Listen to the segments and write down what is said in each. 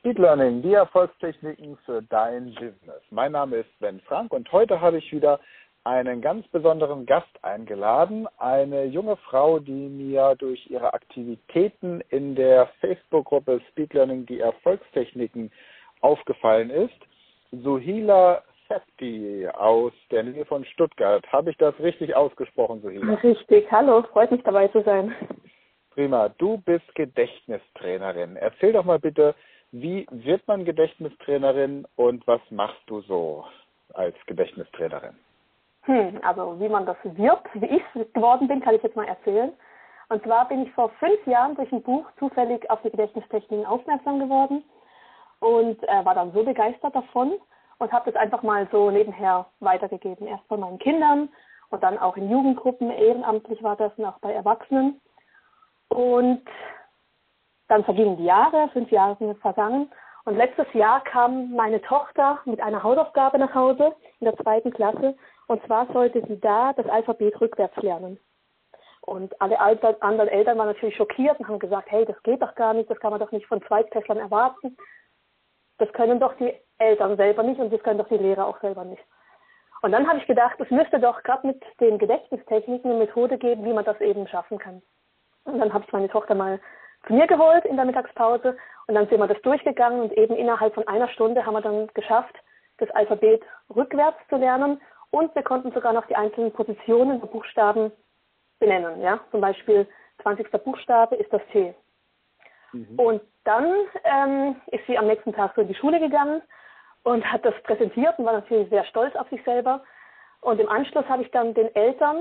Speed Learning, die Erfolgstechniken für dein Business. Mein Name ist Sven Frank und heute habe ich wieder einen ganz besonderen Gast eingeladen. Eine junge Frau, die mir durch ihre Aktivitäten in der Facebook-Gruppe Speed Learning, die Erfolgstechniken aufgefallen ist. Sohila Septi aus der Nähe von Stuttgart. Habe ich das richtig ausgesprochen, Sohila? Richtig, hallo, freut mich dabei zu sein. Prima, du bist Gedächtnistrainerin. Erzähl doch mal bitte, wie wird man Gedächtnistrainerin und was machst du so als Gedächtnistrainerin? Also wie man das wird, wie ich es geworden bin, kann ich jetzt mal erzählen. Und zwar bin ich vor 5 Jahren durch ein Buch zufällig auf die Gedächtnistechniken aufmerksam geworden und war dann so begeistert davon und habe das einfach mal so nebenher weitergegeben. Erst bei meinen Kindern und dann auch in Jugendgruppen, ehrenamtlich war das und auch bei Erwachsenen. Und dann vergingen die Jahre, 5 Jahre sind vergangen. Und letztes Jahr kam meine Tochter mit einer Hausaufgabe nach Hause in der 2. Klasse. Und zwar sollte sie da das Alphabet rückwärts lernen. Und alle anderen Eltern waren natürlich schockiert und haben gesagt, hey, das geht doch gar nicht, das kann man doch nicht von Zweitklässlern erwarten. Das können doch die Eltern selber nicht und das können doch die Lehrer auch selber nicht. Und dann habe ich gedacht, es müsste doch gerade mit den Gedächtnistechniken eine Methode geben, wie man das eben schaffen kann. Und dann habe ich meine Tochter mal zu mir geholt in der Mittagspause und dann sind wir das durchgegangen und eben innerhalb von 1 Stunde haben wir dann geschafft, das Alphabet rückwärts zu lernen und wir konnten sogar noch die einzelnen Positionen der Buchstaben benennen. Ja? Zum Beispiel 20. Buchstabe ist das T. Und dann ist sie am nächsten Tag so in die Schule gegangen und hat das präsentiert und war natürlich sehr stolz auf sich selber. Und im Anschluss habe ich dann den Eltern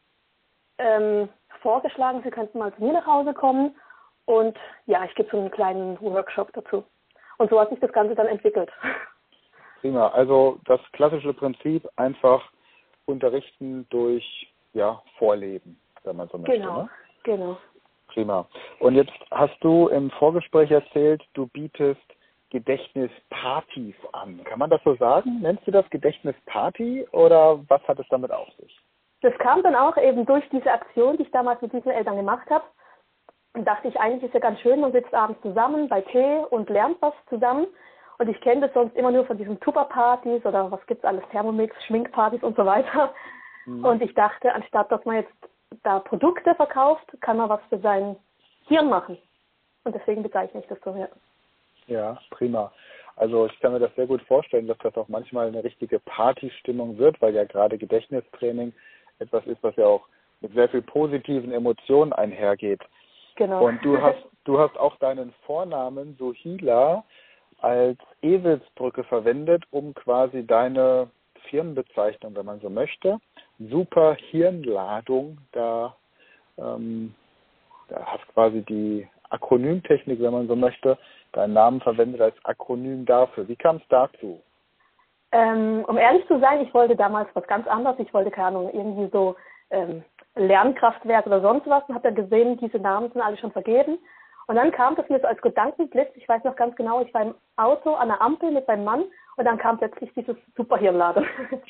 vorgeschlagen, sie könnten mal zu mir nach Hause kommen und ja, ich gebe so einen kleinen Workshop dazu. Und so hat sich das Ganze dann entwickelt. Prima, also das klassische Prinzip einfach unterrichten durch Vorleben, wenn man so möchte. Genau, ne? genau. Prima. Und jetzt hast du im Vorgespräch erzählt, du bietest Gedächtnispartys an. Kann man das so sagen? Nennst du das Gedächtnisparty oder was hat es damit auf sich? Das kam dann auch eben durch diese Aktion, die ich damals mit diesen Eltern gemacht habe. Und dachte ich, eigentlich ist ja ganz schön, man sitzt abends zusammen bei Tee und lernt was zusammen. Und ich kenne das sonst immer nur von diesen Tupperpartys oder was gibt's alles, Thermomix, Schminkpartys und so weiter. Und ich dachte, anstatt dass man jetzt da Produkte verkauft, kann man was für sein Hirn machen. Und deswegen bezeichne ich das so, ja. Ja, prima. Also ich kann mir das sehr gut vorstellen, dass das auch manchmal eine richtige Partystimmung wird, weil ja gerade Gedächtnistraining etwas ist, was ja auch mit sehr viel positiven Emotionen einhergeht. Genau. Und du hast auch deinen Vornamen Sohila als Eselsbrücke verwendet, um quasi deine Firmenbezeichnung, wenn man so möchte, Super Hirnladung, da hast quasi die Akronymtechnik, wenn man so möchte, deinen Namen verwendet als Akronym dafür. Wie kam es dazu? Um ehrlich zu sein, ich wollte damals was ganz anderes. Ich wollte, keine Ahnung, irgendwie so Lernkraftwerk oder sonst was und habe dann gesehen, diese Namen sind alle schon vergeben. Und dann kam das mir so als Gedankenblitz. Ich weiß noch ganz genau, ich war im Auto an der Ampel mit meinem Mann und dann kam plötzlich dieses Superhirnladung.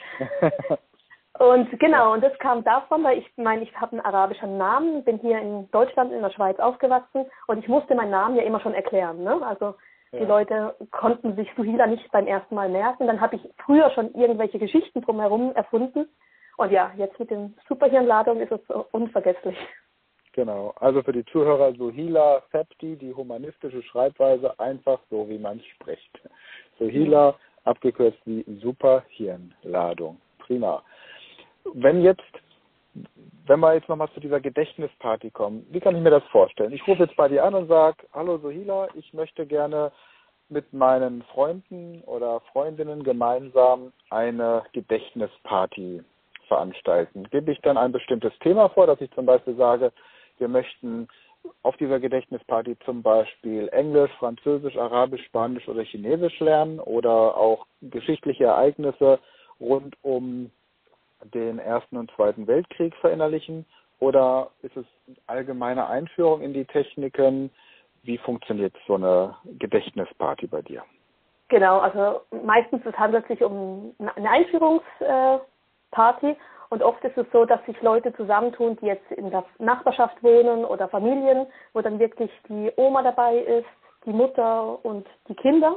Und genau, und das kam davon, weil ich habe einen arabischen Namen, bin hier in Deutschland, in der Schweiz aufgewachsen und ich musste meinen Namen ja immer schon erklären. Ne? Also die Leute konnten sich Sohila nicht beim ersten Mal merken. Dann habe ich früher schon irgendwelche Geschichten drumherum erfunden. Und ja, jetzt mit den Superhirnladungen ist es unvergesslich. Genau, also für die Zuhörer Sohila Septi, die humanistische Schreibweise, einfach so, wie man es spricht. Sohila, abgekürzt wie Superhirnladung. Prima. Wenn wir jetzt nochmal zu dieser Gedächtnisparty kommen, wie kann ich mir das vorstellen? Ich rufe jetzt bei dir an und sage, hallo Sohila, ich möchte gerne mit meinen Freunden oder Freundinnen gemeinsam eine Gedächtnisparty veranstalten. Gebe ich dann ein bestimmtes Thema vor, dass ich zum Beispiel sage, wir möchten auf dieser Gedächtnisparty zum Beispiel Englisch, Französisch, Arabisch, Spanisch oder Chinesisch lernen oder auch geschichtliche Ereignisse rund um den Ersten und Zweiten Weltkrieg verinnerlichen? Oder ist es eine allgemeine Einführung in die Techniken? Wie funktioniert so eine Gedächtnisparty bei dir? Genau, also meistens handelt es sich um eine Einführungsparty und oft ist es so, dass sich Leute zusammentun, die jetzt in der Nachbarschaft wohnen oder Familien, wo dann wirklich die Oma dabei ist, die Mutter und die Kinder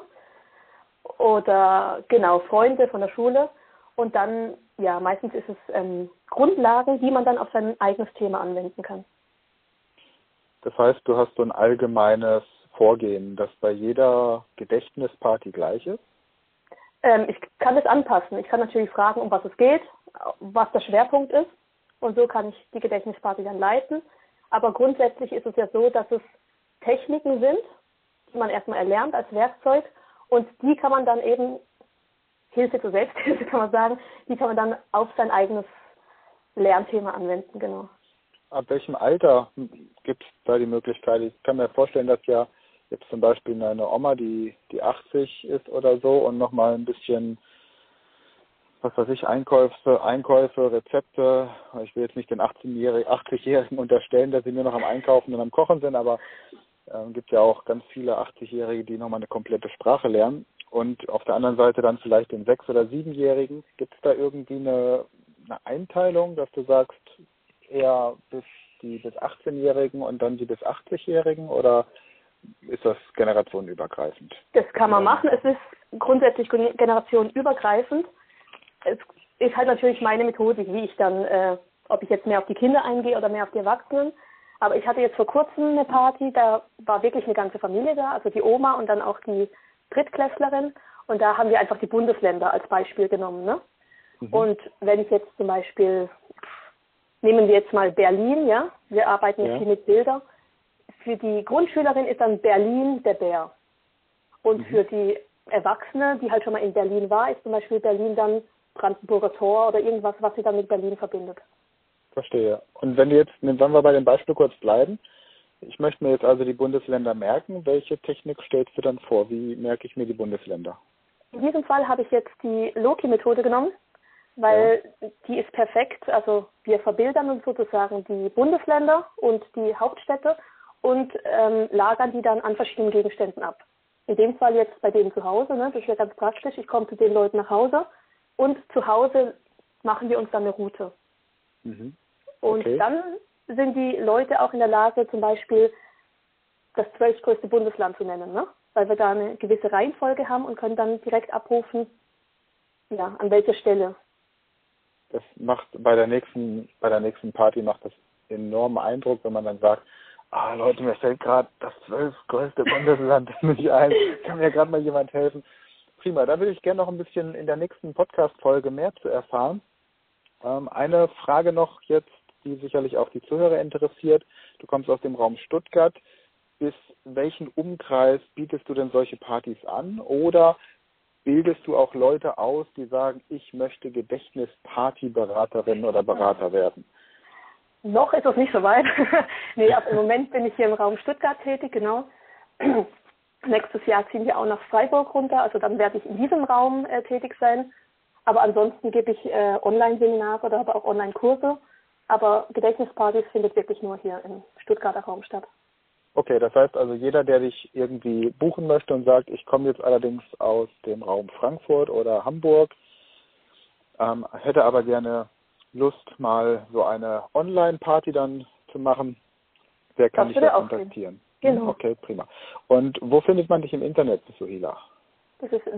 oder genau Freunde von der Schule. Und dann, ja, meistens ist es Grundlagen, die man dann auf sein eigenes Thema anwenden kann. Das heißt, du hast so ein allgemeines Vorgehen, das bei jeder Gedächtnisparty gleich ist? Ich kann das anpassen. Ich kann natürlich fragen, um was es geht, was der Schwerpunkt ist. Und so kann ich die Gedächtnisparty dann leiten. Aber grundsätzlich ist es ja so, dass es Techniken sind, die man erstmal erlernt als Werkzeug. Und die kann man dann eben, Hilfe zur Selbsthilfe kann man sagen, die kann man dann auf sein eigenes Lernthema anwenden, genau. Ab welchem Alter gibt es da die Möglichkeit? Ich kann mir vorstellen, dass ja jetzt zum Beispiel eine Oma, die 80 ist oder so und nochmal ein bisschen, was weiß ich, Einkäufe, Rezepte. Ich will jetzt nicht den 80-Jährigen unterstellen, dass sie nur noch am Einkaufen und am Kochen sind, aber gibt ja auch ganz viele 80-Jährige, die nochmal eine komplette Sprache lernen. Und auf der anderen Seite dann vielleicht den 6- oder 7-Jährigen. Gibt es da irgendwie eine Einteilung, dass du sagst, eher bis 18-Jährigen und dann die bis 80-Jährigen, oder ist das generationenübergreifend? Das kann man machen. Es ist grundsätzlich generationenübergreifend. Es ist halt natürlich meine Methodik, wie ich dann, ob ich jetzt mehr auf die Kinder eingehe oder mehr auf die Erwachsenen. Aber ich hatte jetzt vor kurzem eine Party, da war wirklich eine ganze Familie da, also die Oma und dann auch die Drittklässlerin. Und da haben wir einfach die Bundesländer als Beispiel genommen, ne? Mhm. Und wenn ich jetzt zum Beispiel, nehmen wir jetzt mal Berlin, ja? Wir arbeiten ja viel mit Bildern. Für die Grundschülerin ist dann Berlin der Bär. Und für die Erwachsene, die halt schon mal in Berlin war, ist zum Beispiel Berlin dann Brandenburger Tor oder irgendwas, was sie dann mit Berlin verbindet. Verstehe. Und wenn wir bei dem Beispiel kurz bleiben, ich möchte mir jetzt also die Bundesländer merken. Welche Technik stellst du dann vor? Wie merke ich mir die Bundesländer? In diesem Fall habe ich jetzt die Loki-Methode genommen, weil die ist perfekt. Also wir verbildern uns sozusagen die Bundesländer und die Hauptstädte und lagern die dann an verschiedenen Gegenständen ab. In dem Fall jetzt bei denen zu Hause, ne? Das ist ja ganz praktisch. Ich komme zu den Leuten nach Hause und zu Hause machen wir uns dann eine Route. Mhm. Okay. Und dann sind die Leute auch in der Lage, zum Beispiel das 12. größte Bundesland zu nennen, ne? Weil wir da eine gewisse Reihenfolge haben und können dann direkt abrufen, ja, an welcher Stelle. Das macht bei der nächsten Party macht das enormen Eindruck, wenn man dann sagt, Leute, mir fällt gerade das 12. größte Bundesland nicht ein, kann mir gerade mal jemand helfen. Prima, da würde ich gerne noch ein bisschen in der nächsten Podcast-Folge mehr zu erfahren. Eine Frage noch jetzt, die sicherlich auch die Zuhörer interessiert. Du kommst aus dem Raum Stuttgart. Bis welchen Umkreis bietest du denn solche Partys an? Oder bildest du auch Leute aus, die sagen, ich möchte Gedächtnispartyberaterin oder Berater werden? Noch ist es nicht so weit. Nee, im Moment bin ich hier im Raum Stuttgart tätig, genau. Nächstes Jahr ziehen wir auch nach Freiburg runter, also dann werde ich in diesem Raum tätig sein. Aber ansonsten gebe ich Online-Seminare oder habe auch Online-Kurse. Aber Gedächtnispartys findet wirklich nur hier im Stuttgarter Raum statt. Okay, das heißt also, jeder, der dich irgendwie buchen möchte und sagt, ich komme jetzt allerdings aus dem Raum Frankfurt oder Hamburg, hätte aber gerne Lust, mal so eine Online-Party dann zu machen, der kann dich da kontaktieren. Genau. Okay, prima. Und wo findet man dich im Internet, Suhila? Das ist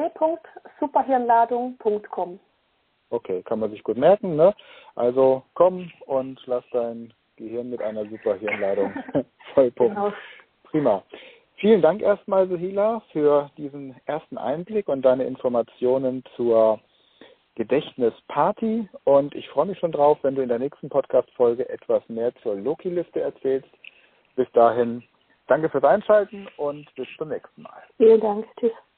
www.superhirnladung.com. Okay, kann man sich gut merken, ne? Also komm und lass dein Gehirn mit einer Superhirnladung vollpumpen. Genau. Prima. Vielen Dank erstmal, Suhila, für diesen ersten Einblick und deine Informationen zur Gedächtnisparty. Und ich freue mich schon drauf, wenn du in der nächsten Podcast-Folge etwas mehr zur Loki-Liste erzählst. Bis dahin, danke fürs Einschalten und bis zum nächsten Mal. Vielen Dank. Tschüss.